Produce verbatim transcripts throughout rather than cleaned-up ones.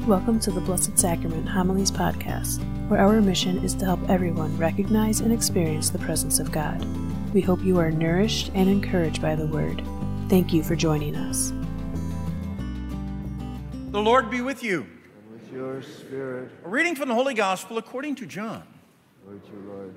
Welcome to the Blessed Sacrament Homilies Podcast, where our mission is to help everyone recognize and experience the presence of God. We hope you are nourished and encouraged by the Word. Thank you for joining us. The Lord be with you. And with your spirit. A reading from the Holy Gospel according to John. Lord, you, Lord.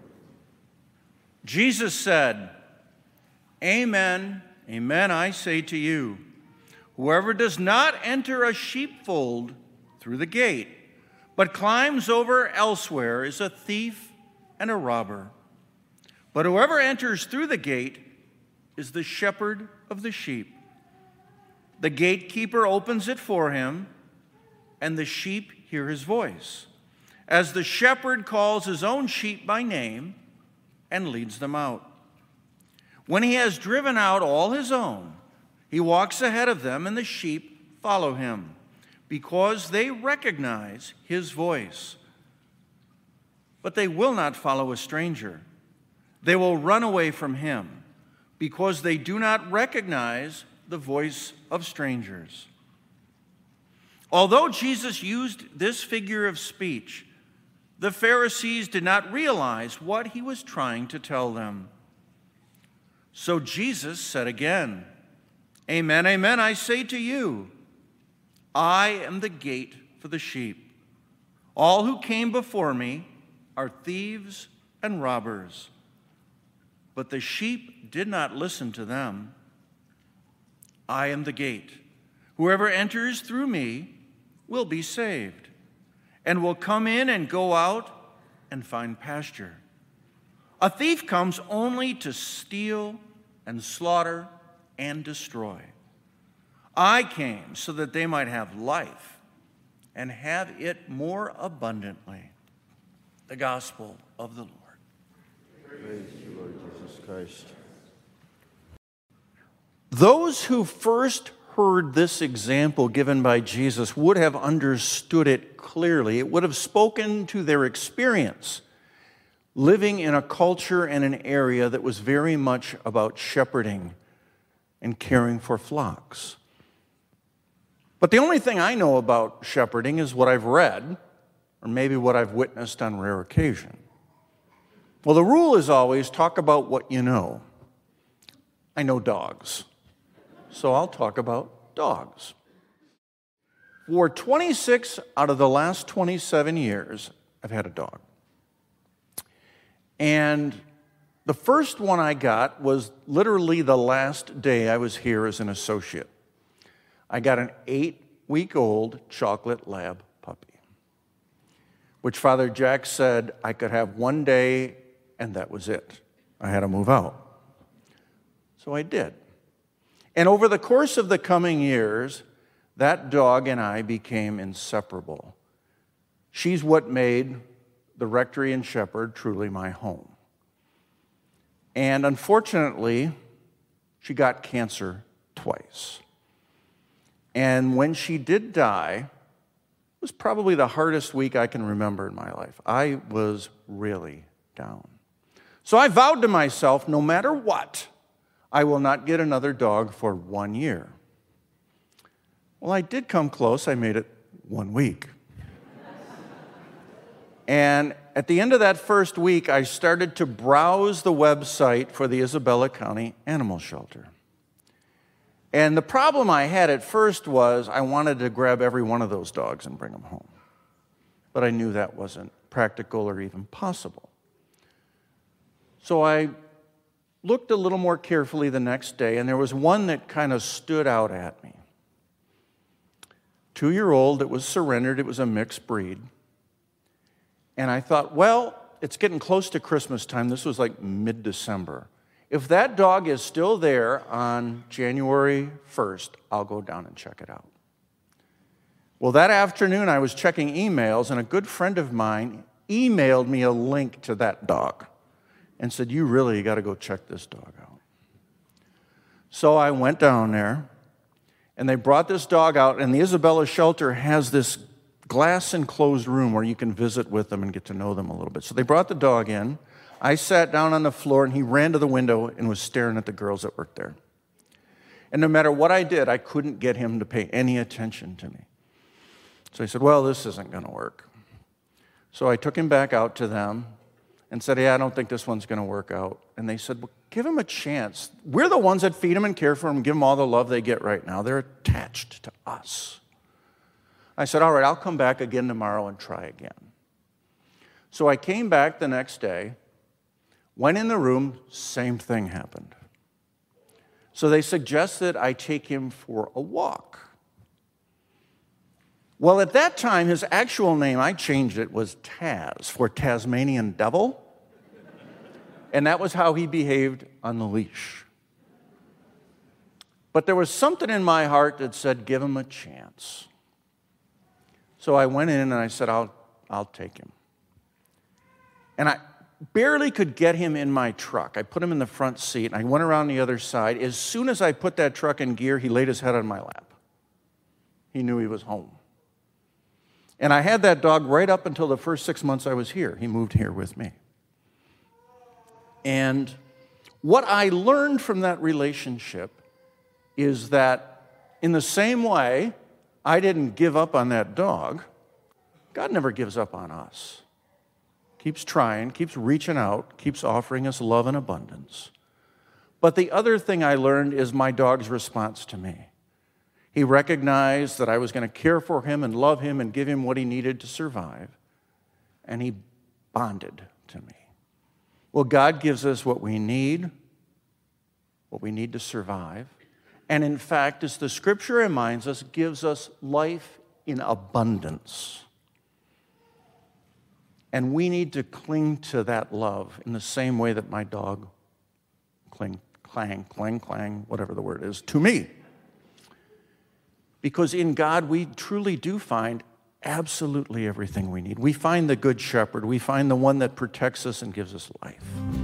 Jesus said, Amen, amen, I say to you, whoever does not enter a sheepfold through the gate, but climbs over elsewhere is a thief and a robber. But whoever enters through the gate is the shepherd of the sheep. The gatekeeper opens it for him, and the sheep hear his voice, as the shepherd calls his own sheep by name and leads them out. When he has driven out all his own, he walks ahead of them, and the sheep follow him, because they recognize his voice. But they will not follow a stranger. They will run away from him, because they do not recognize the voice of strangers. Although Jesus used this figure of speech, the Pharisees did not realize what he was trying to tell them. So Jesus said again, Amen, amen, I say to you, I am the gate for the sheep. All who came before me are thieves and robbers, but the sheep did not listen to them. I am the gate. Whoever enters through me will be saved, and will come in and go out and find pasture. A thief comes only to steal and slaughter and destroy. I came so that they might have life and have it more abundantly. The Gospel of the Lord. Praise you, Lord Jesus Christ. Those who first heard this example given by Jesus would have understood it clearly. It would have spoken to their experience, living in a culture and an area that was very much about shepherding and caring for flocks. But the only thing I know about shepherding is what I've read, or maybe what I've witnessed on rare occasion. Well, the rule is always talk about what you know. I know dogs, so I'll talk about dogs. For twenty-six out of the last twenty-seven years, I've had a dog. And the first one I got was literally the last day I was here as an associate. I got an eight-week-old chocolate lab puppy, which Father Jack said I could have one day, and that was it. I had to move out. So I did. And over the course of the coming years, that dog and I became inseparable. She's what made the Rectory and Shepherd truly my home. And unfortunately, she got cancer twice. And when she did die, it was probably the hardest week I can remember in my life. I was really down. So I vowed to myself, no matter what, I will not get another dog for one year. Well, I did come close. I made it one week. And at the end of that first week, I started to browse the website for the Isabella County Animal Shelter. And the problem I had at first was I wanted to grab every one of those dogs and bring them home. But I knew that wasn't practical or even possible. So I looked a little more carefully the next day, and there was one that kind of stood out at me. Two-year-old, it was surrendered. It was a mixed breed. And I thought, well, it's getting close to Christmas time. This was like mid-December. If that dog is still there on January first, I'll go down and check it out. Well, that afternoon, I was checking emails, and a good friend of mine emailed me a link to that dog and said, you really got to go check this dog out. So I went down there, and they brought this dog out, and the Isabella Shelter has this glass enclosed room where you can visit with them and get to know them a little bit. So they brought the dog in. I sat down on the floor, and he ran to the window and was staring at the girls that worked there. And no matter what I did, I couldn't get him to pay any attention to me. So he said, well, this isn't going to work. So I took him back out to them and said, yeah, I don't think this one's going to work out. And they said, well, give him a chance. We're the ones that feed him and care for him, give him all the love they get right now. They're attached to us. I said, all right, I'll come back again tomorrow and try again. So I came back the next day, went in the room, same thing happened. So they suggested I take him for a walk. Well, at that time, his actual name, I changed it, was Taz, for Tasmanian Devil. And that was how he behaved on the leash. But there was something in my heart that said, give him a chance. So I went in and I said, I'll, I'll take him. And I barely could get him in my truck. I put him in the front seat, and I went around the other side. As soon as I put that truck in gear, he laid his head on my lap. He knew he was home. And I had that dog right up until the first six months I was here. He moved here with me. And what I learned from that relationship is that in the same way I didn't give up on that dog, God never gives up on us. Keeps trying, keeps reaching out, keeps offering us love and abundance. But the other thing I learned is my dog's response to me. He recognized that I was going to care for him and love him and give him what he needed to survive, and he bonded to me. Well, God gives us what we need, what we need to survive, and in fact, as the scripture reminds us, gives us life in abundance. And we need to cling to that love in the same way that my dog cling, clang, clang, clang, whatever the word is, to me. Because in God, we truly do find absolutely everything we need. We find the good shepherd. We find the one that protects us and gives us life.